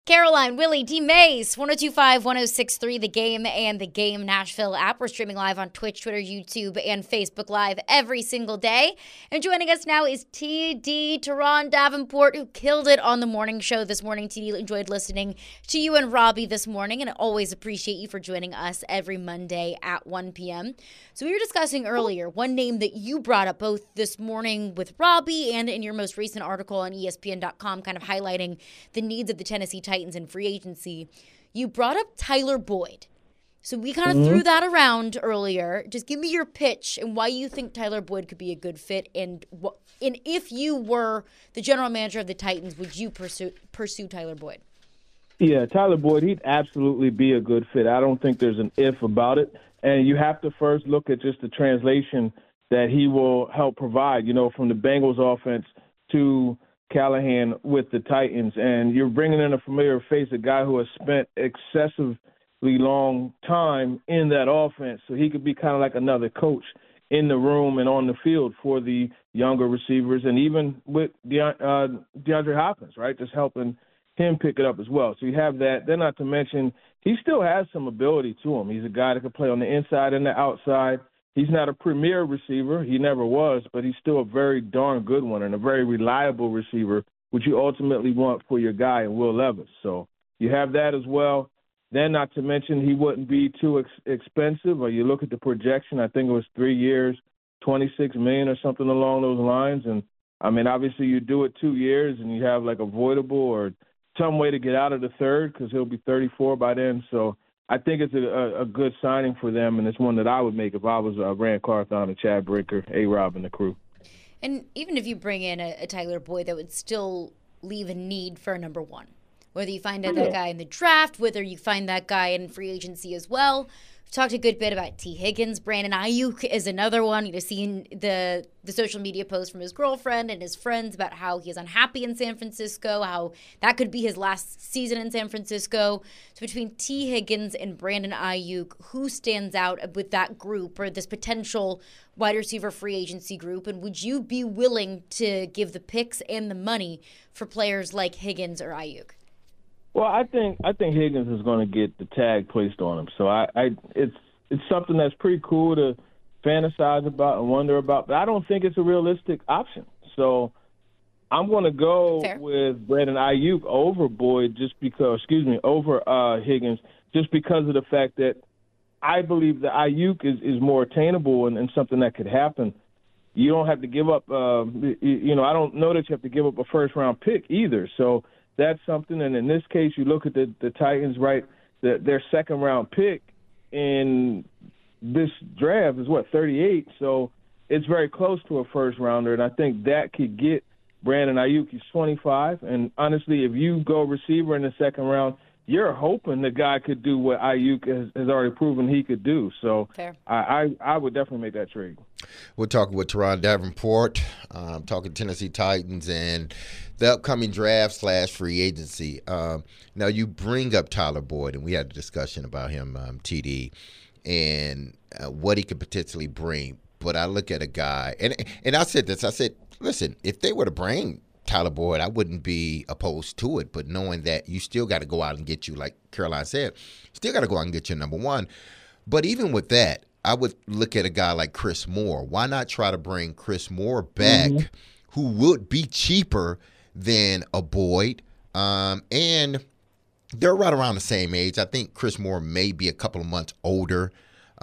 Caroline, Willie, D. Mays, 1025, 1063, The Game and The Game Nashville app. We're streaming live on Twitch, Twitter, YouTube, and Facebook Live every single day. And joining us now is TD Teron Davenport, who killed it on the morning show this morning. TD enjoyed listening to you and Robbie this morning, and I always appreciate you for joining us every Monday at 1 p.m. So we were discussing earlier one name that you brought up both this morning with Robbie and in your most recent article on ESPN.com, kind of highlighting the needs of the Tennessee Titans in free agency. You brought up Tyler Boyd. So we kind of threw that around earlier. Just give me your pitch and why you think Tyler Boyd could be a good fit, and if you were the general manager of the Titans, would you pursue Tyler Boyd? Yeah, Tyler Boyd, he'd absolutely be a good fit. I don't think there's an if about it. And you have to first look at just the translation that he will help provide, from the Bengals offense to Callahan with the Titans. And you're bringing in a familiar face, a guy who has spent excessively long time in that offense. So he could be kind of like another coach in the room and on the field for the younger receivers, and even with DeAndre Hopkins, right, just helping him pick it up as well. So you have that. Then not to mention, he still has some ability to him. He's a guy that can play on the inside and the outside. He's not a premier receiver. He never was, but he's still a very darn good one and a very reliable receiver, which you ultimately want for your guy in Will Levis. So you have that as well. Then not to mention, he wouldn't be too expensive. Or you look at the projection, I think it was 3 years, $26 million or something along those lines. And, I mean, obviously you do it 2 years and you have like avoidable or some way to get out of the third because he'll be 34 by then. So I think it's a good signing for them, and it's one that I would make if I was Rand Carthon and Chad Breaker, A-Rob, and the crew. And even if you bring in a Tyler Boyd, that would still leave a need for a number one. Whether you find that guy in the draft, whether you find that guy in free agency as well. We've talked a good bit about T. Higgins. Brandon Ayuk is another one. You've seen the social media posts from his girlfriend and his friends about how he is unhappy in San Francisco, how that could be his last season in San Francisco. So between T. Higgins and Brandon Ayuk, who stands out with that group or this potential wide receiver free agency group? And would you be willing to give the picks and the money for players like Higgins or Ayuk? Well, I think Higgins is going to get the tag placed on him. So it's something that's pretty cool to fantasize about and wonder about, but I don't think it's a realistic option. So I'm going to go with Brandon Ayuk over Boyd over Higgins, just because of the fact that I believe that Ayuk is more attainable and something that could happen. You don't have to give up, I don't know that you have to give up a first-round pick either. So that's something. And in this case, you look at the Titans, right, their second-round pick in this draft is, 38? So it's very close to a first-rounder, and I think that could get Brandon Ayuk. He's 25, and honestly, if you go receiver in the second round, you're hoping the guy could do what Ayuk has already proven he could do. So I would definitely make that trade. We're talking with Teron Davenport, talking Tennessee Titans and the upcoming draft / free agency. Now, you bring up Tyler Boyd, and we had a discussion about him, TD, and what he could potentially bring. But I look at a guy, and I said this, listen, if they were to bring Tyler Boyd, I wouldn't be opposed to it, but knowing that you still got to go out and get you, like Caroline said, still got to go out and get your number one. But even with that, I would look at a guy like Chris Moore. Why not try to bring Chris Moore back, who would be cheaper than a Boyd? And they're right around the same age. I think Chris Moore may be a couple of months older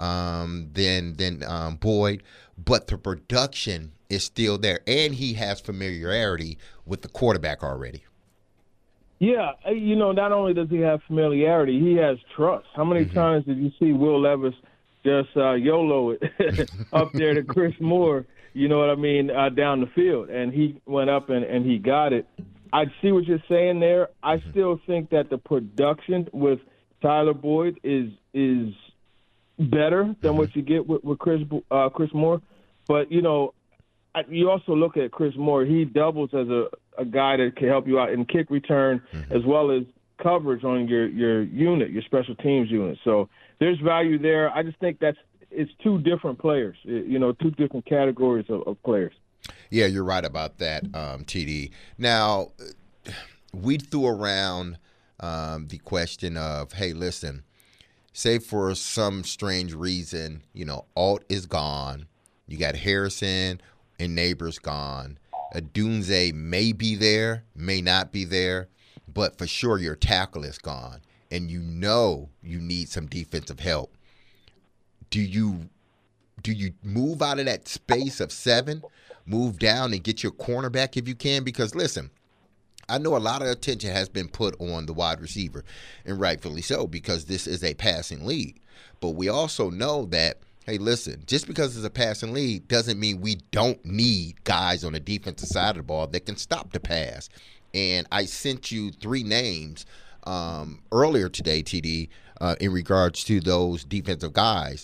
than Boyd, but the production is still there, and he has familiarity with the quarterback already. Yeah, not only does he have familiarity, he has trust. How many times did you see Will Levis just YOLO it up there to Chris Moore, down the field? And he went up and he got it. I see what you're saying there. I still think that the production with Tyler Boyd is better than what you get with Chris Moore. But, you also look at Chris Moore. He doubles as a guy that can help you out in kick return as well as coverage on your unit, your special teams unit. So there's value there. I just think it's two different players, two different categories of players. Yeah, you're right about that, TD. Now, we threw around the question of, hey, listen, say for some strange reason, Alt is gone. You got Harrison and Neighbors gone. Dunze may be there, may not be there, but for sure your tackle is gone. And you need some defensive help. Do you move out of that space of 7, move down and get your cornerback if you can? Because, listen, I know a lot of attention has been put on the wide receiver, and rightfully so, because this is a passing league. But we also know that, hey, listen, just because it's a passing league doesn't mean we don't need guys on the defensive side of the ball that can stop the pass. And I sent you 3 names earlier today, TD, in regards to those defensive guys.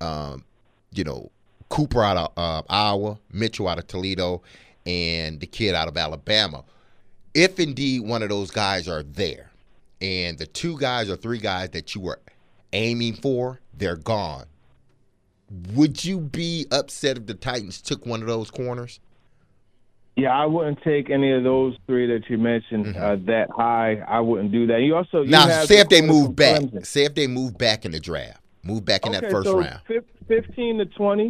Cooper out of Iowa, Mitchell out of Toledo, and the kid out of Alabama. If indeed one of those guys are there, and the 2 guys or 3 guys that you were aiming for, they're gone, would you be upset if the Titans took one of those corners? Yeah, I wouldn't take any of those 3 that you mentioned that high. I wouldn't do that. Say if they move back. Say if they move back in the draft, move back in that first round. 15 to 20.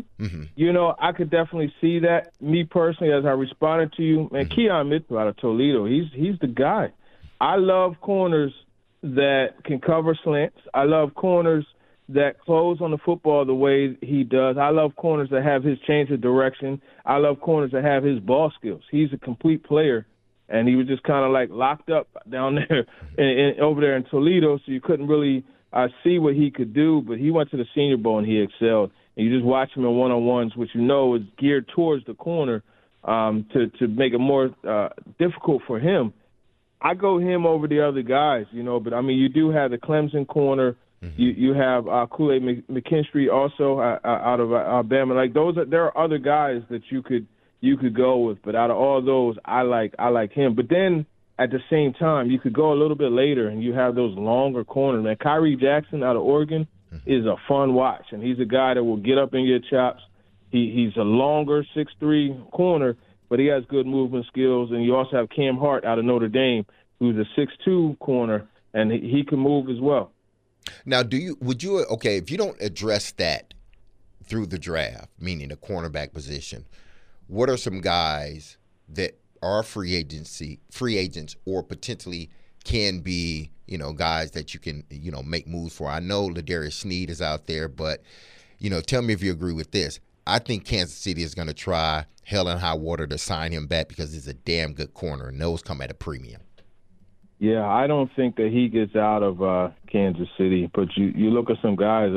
I could definitely see that. Me personally, as I responded to you, man, Keon Mitchell out of Toledo, he's the guy. I love corners that can cover slants. I love corners that close on the football the way he does. I love corners that have his change of direction. I love corners that have his ball skills. He's a complete player, and he was just kind of like locked up down there over there in Toledo, so you couldn't really see what he could do. But he went to the Senior Bowl, and he excelled. And you just watch him in one-on-ones, which is geared towards the corner to make it more difficult for him. I go him over the other guys, but, you do have the Clemson corner. You have Kool-Aid McKinstry also out of Alabama. Like there are other guys that you could go with, but out of all those, I like him. But then at the same time, you could go a little bit later, and you have those longer corners. Man, Kyrie Jackson out of Oregon is a fun watch, and he's a guy that will get up in your chops. He's a longer 6'3" corner, but he has good movement skills. And you also have Cam Hart out of Notre Dame, who's a 6'2" corner, and he can move as well. Now, if you don't address that through the draft, meaning the cornerback position, what are some guys that are free agents or potentially can be, guys that you can, make moves for? I know Ladarius Sneed is out there, but, tell me if you agree with this. I think Kansas City is going to try hell and high water to sign him back because he's a damn good corner, and those come at a premium. Yeah, I don't think that he gets out of Kansas City. But you look at some guys,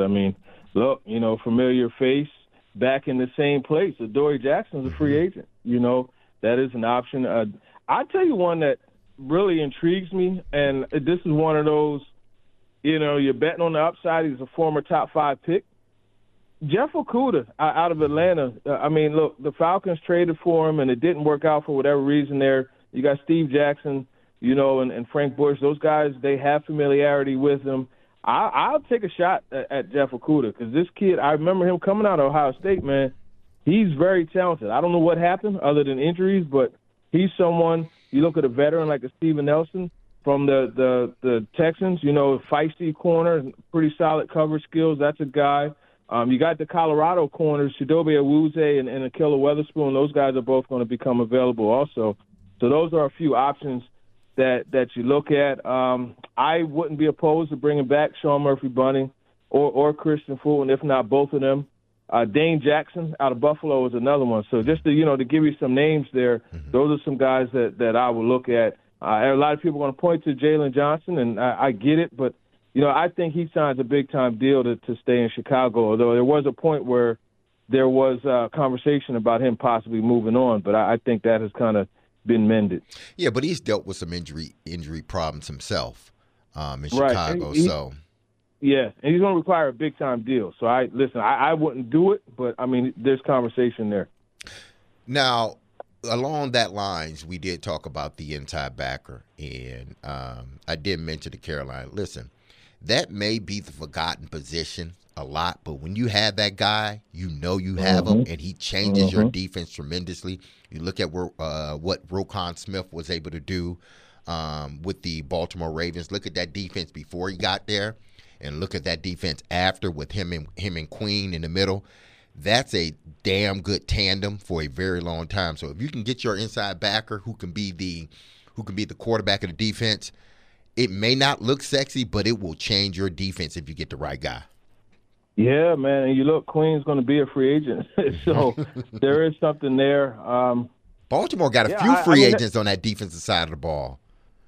familiar face back in the same place. Adoree Jackson's a free agent. That is an option. I'll tell you one that really intrigues me, and this is one of those, you're betting on the upside. He's a former top 5 pick. Jeff Okudah out of Atlanta. The Falcons traded for him, and it didn't work out for whatever reason there. You got Steve Jackson, and Frank Bush. Those guys, they have familiarity with him. I'll take a shot at Jeff Okudah because this kid, I remember him coming out of Ohio State, man. He's very talented. I don't know what happened other than injuries, but he's someone, you look at a veteran like a Steven Nelson from the Texans, feisty corner, pretty solid cover skills. That's a guy. You got the Colorado corners, Chidobe Awuzie and Ahkello Witherspoon. Those guys are both going to become available also. So those are a few options that you look at. I wouldn't be opposed to bringing back Sean Murphy-Bunting or Christian Fulton, if not both of them. Dane Jackson out of Buffalo is another one. So just to give you some names there, those are some guys that I would look at. A lot of people are going to point to Jalen Johnson, and I get it, but I think he signs a big-time deal to stay in Chicago, although there was a point where there was a conversation about him possibly moving on, but I think that has kind of been mended. Yeah, but he's dealt with some injury problems himself in Chicago. Yeah, and he's going to require a big-time deal. So, I wouldn't do it, but, there's conversation there. Now, along that lines, we did talk about the inside backer, and I did mention to Caroline, listen, that may be the forgotten position a lot, but when you have that guy, you have him, and he changes your defense tremendously. You look at what Roquan Smith was able to do with the Baltimore Ravens. Look at that defense before he got there, and look at that defense after with him and Queen in the middle. That's a damn good tandem for a very long time. So if you can get your inside backer who can be the quarterback of the defense, it may not look sexy, but it will change your defense if you get the right guy. Yeah, man. And you look, Queen's going to be a free agent. So there is something there. Baltimore got a few free agents on that defensive side of the ball.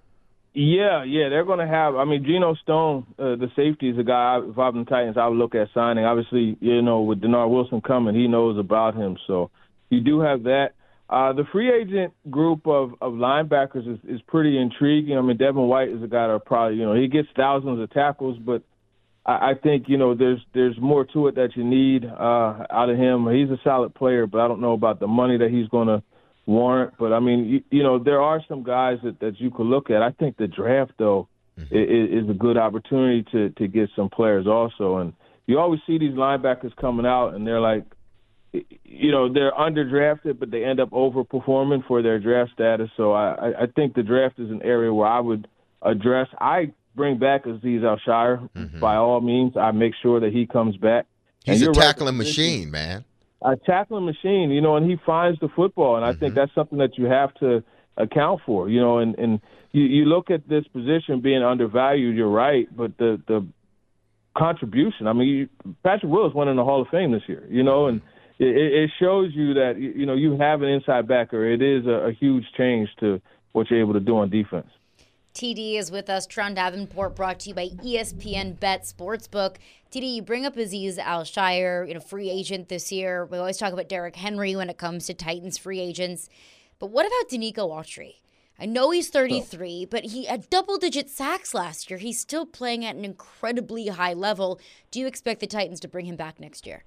Yeah, they're going to have. I mean, Geno Stone, the safety, is a guy. If I'm the Titans, I would look at signing. Obviously, with Denard Wilson coming, he knows about him. So you do have that. The free agent group of linebackers is pretty intriguing. I mean, Devin White is a guy that probably, he gets thousands of tackles, but I think, there's more to it that you need out of him. He's a solid player, but I don't know about the money that he's going to warrant. But, I mean, there are some guys that you could look at. I think the draft, though, is a good opportunity to get some players also. And you always see these linebackers coming out, and they're like, they're underdrafted, but they end up overperforming for their draft status. So I think the draft is an area where I would address. I bring back Azeez Al-Shaair. By all means, I make sure that he comes back. He's a tackling machine, man. A tackling machine, and he finds the football, and I think that's something that you have to account for, and you look at this position being undervalued, you're right, but the contribution, I mean, Patrick Willis went in the Hall of Fame this year, and it shows you that, you have an inside backer. It is a huge change to what you're able to do on defense. TD is with us. Teron Davenport, brought to you by ESPN Bet Sportsbook. TD, you bring up Azeez Al-Shaair, free agent this year. We always talk about Derrick Henry when it comes to Titans free agents. But what about Denico Autry? I know he's 33, but he had double-digit sacks last year. He's still playing at an incredibly high level. Do you expect the Titans to bring him back next year?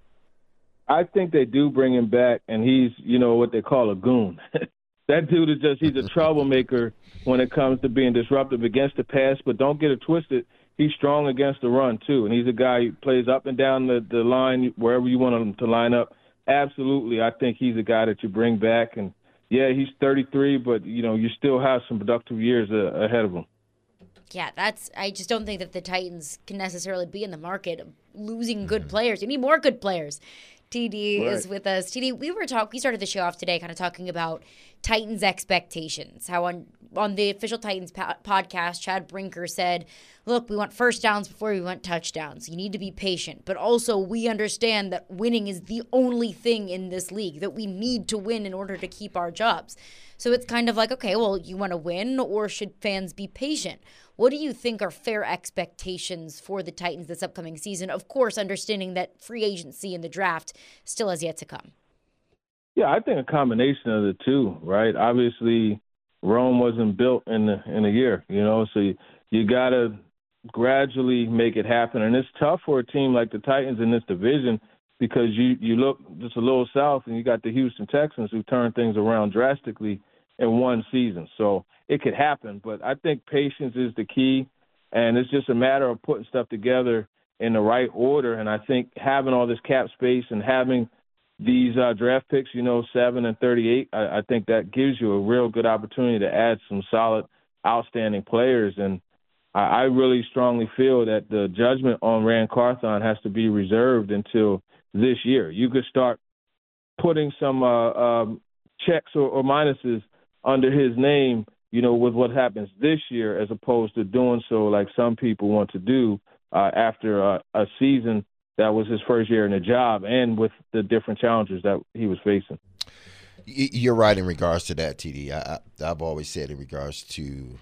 I think they do bring him back, and he's, what they call a goon. That dude is he's a troublemaker when it comes to being disruptive against the pass, but don't get it twisted. He's strong against the run, too, and he's a guy who plays up and down the line wherever you want him to line up. Absolutely, I think he's a guy that you bring back. And, yeah, he's 33, but, you still have some productive years ahead of him. Yeah, I just don't think that the Titans can necessarily be in the market of losing good players. You need more good players. TD is with us. TD, we started the show off today kind of talking about Titans expectations. How on the official Titans podcast, Chad Brinker said, look, we want first downs before we want touchdowns. You need to be patient. But also we understand that winning is the only thing in this league, that we need to win in order to keep our jobs. So it's kind of like, okay, well, you want to win, or should fans be patient? What do you think are fair expectations for the Titans this upcoming season? Of course, understanding that free agency and the draft still has yet to come. Yeah, I think a combination of the two, right? Obviously, Rome wasn't built in a year, so you got to gradually make it happen. And it's tough for a team like the Titans in this division, because you look just a little south and you got the Houston Texans who turned things around drastically in one season. So it could happen, but I think patience is the key, and it's just a matter of putting stuff together in the right order. And I think having all this cap space and having these draft picks, 7 and 38, I think that gives you a real good opportunity to add some solid, outstanding players. And I really strongly feel that the judgment on Ran Carthon has to be reserved until this year. You could start putting some checks or minuses under his name, with what happens this year, as opposed to doing so like some people want to do after a season that was his first year in the job, and with the different challenges that he was facing. You're right in regards to that, TD. I've always said in regards to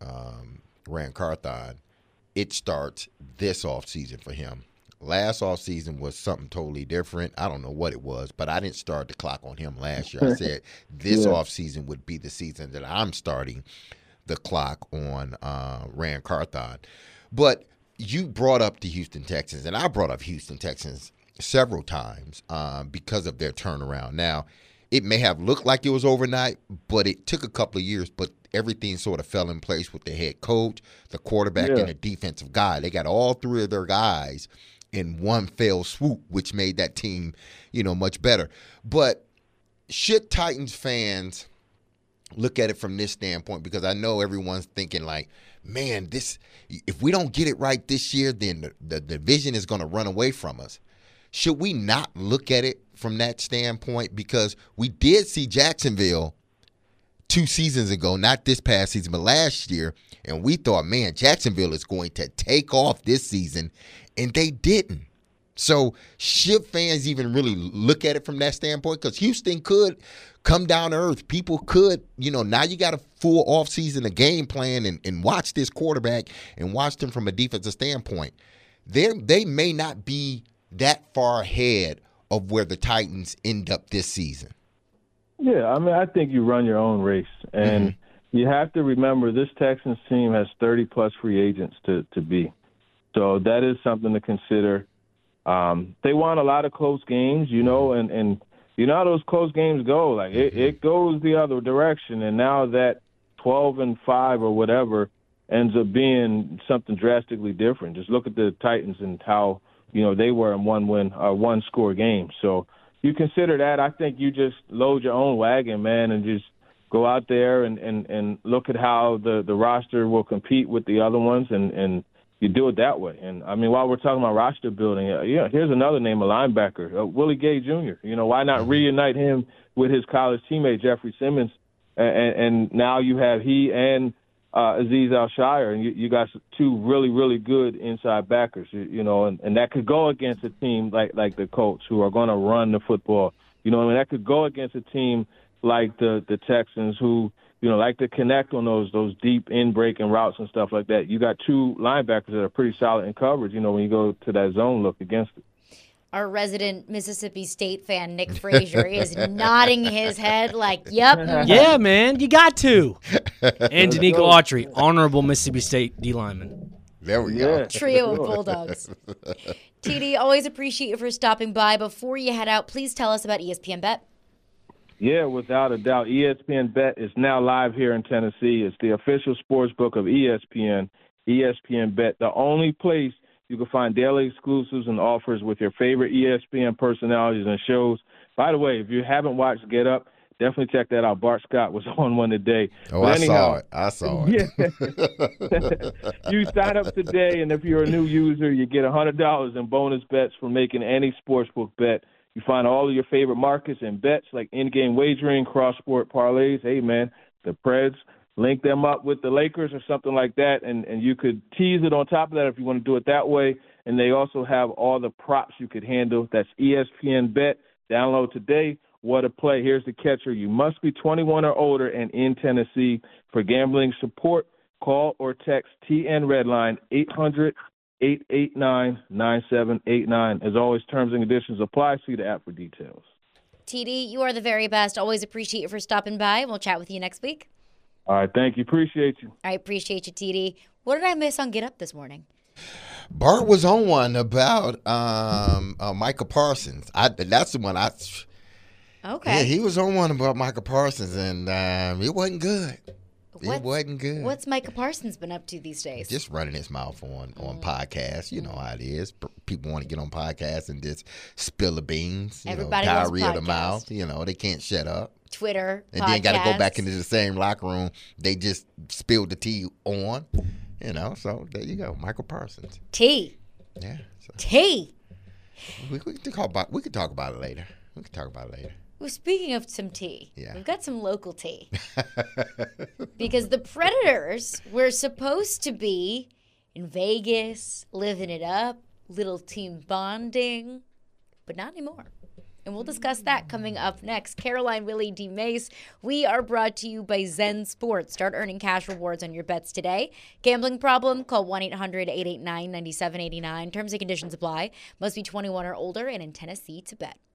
Ran Carthon, it starts this offseason for him. Last offseason was something totally different. I don't know what it was, but I didn't start the clock on him last year. I said this offseason would be the season that I'm starting the clock on Ran Carthon. But you brought up the Houston Texans, and I brought up Houston Texans several times because of their turnaround. Now, it may have looked like it was overnight, but it took a couple of years, but everything sort of fell in place with the head coach, the quarterback, and the defensive guy. They got all three of their guys in one fell swoop, which made that team, much better. But should Titans fans look at it from this standpoint, because I know everyone's thinking like, man, if we don't get it right this year, then the division is going to run away from us. Should we not look at it from that standpoint? Because we did see Jacksonville 2 seasons ago, not this past season, but last year, and we thought, man, Jacksonville is going to take off this season, and they didn't. So should fans even really look at it from that standpoint? Because Houston could come down to earth. People could, now you got a full offseason, a game plan, and watch this quarterback and watch them from a defensive standpoint. They may not be that far ahead of where the Titans end up this season. Yeah, I mean, I think you run your own race. And you have to remember this Texans team has 30-plus free agents to be. So that is something to consider. They won a lot of close games, and you know how those close games go. Like, it goes the other direction. And now that 12-5 or whatever ends up being something drastically different. Just look at the Titans and how, they were in one-score games. So you consider that. I think you just load your own wagon, man, and just go out there and look at how the roster will compete with the other ones, and you do it that way. And, I mean, while we're talking about roster building, here's another name, a linebacker, Willie Gay Jr. Why not reunite him with his college teammate, Jeffrey Simmons? And now you have he and Azeez Al-Shire, and you got 2 really, really good inside backers, and that could go against a team like the Colts, who are going to run the football. That could go against a team like the Texans, who, like to connect on those deep in-breaking routes and stuff like that. You got 2 linebackers that are pretty solid in coverage, when you go to that zone look against it. Our resident Mississippi State fan, Nick Frazier, is nodding his head like, yep. Yeah, man, you got to. And Danico Autry, honorable Mississippi State D lineman. There we go. Trio of Bulldogs. TD, always appreciate you for stopping by. Before you head out, please tell us about ESPN Bet. Yeah, without a doubt. ESPN Bet is now live here in Tennessee. It's the official sports book of ESPN, ESPN Bet, the only place you can find daily exclusives and offers with your favorite ESPN personalities and shows. By the way, if you haven't watched Get Up, definitely check that out. Bart Scott was on one today. Oh, I saw it. Yeah. You sign up today, and if you're a new user, you get $100 in bonus bets for making any sportsbook bet. You find all of your favorite markets and bets like in-game wagering, cross-sport parlays. Hey, man, the Preds, link them up with the Lakers or something like that, and you could tease it on top of that if you want to do it that way. And they also have all the props you could handle. That's ESPN Bet. Download today. What a play. Here's the catcher. You must be 21 or older and in Tennessee. For gambling support, call or text TN Redline 800-889-9789. As always, terms and conditions apply. See the app for details. TD, you are the very best. Always appreciate you for stopping by. We'll chat with you next week. All right, thank you. Appreciate you. I appreciate you, TD. What did I miss on Get Up this morning? Bart was on one about Micah Parsons. That's the one I. Okay. Yeah, he was on one about Micah Parsons, and it wasn't good. It wasn't good. What's Micah Parsons been up to these days? Just running his mouth on podcasts. You know how it is. People want to get on podcasts and just spill the beans. Everybody diarrhea loves of the mouth. They can't shut up. Twitter, and then got to go back into the same locker room they just spilled the tea on. So there you go, Michael Parsons. Tea. Yeah. Tea. We could talk about it later. Well, speaking of some tea, yeah. We've got some local tea. Because the Predators were supposed to be in Vegas, living it up, little team bonding, but not anymore. And we'll discuss that coming up next. Caroline, Willie, D. Mace. We are brought to you by Zen Sports. Start earning cash rewards on your bets today. Gambling problem? Call 1-800-889-9789. Terms and conditions apply. Must be 21 or older and in Tennessee to bet.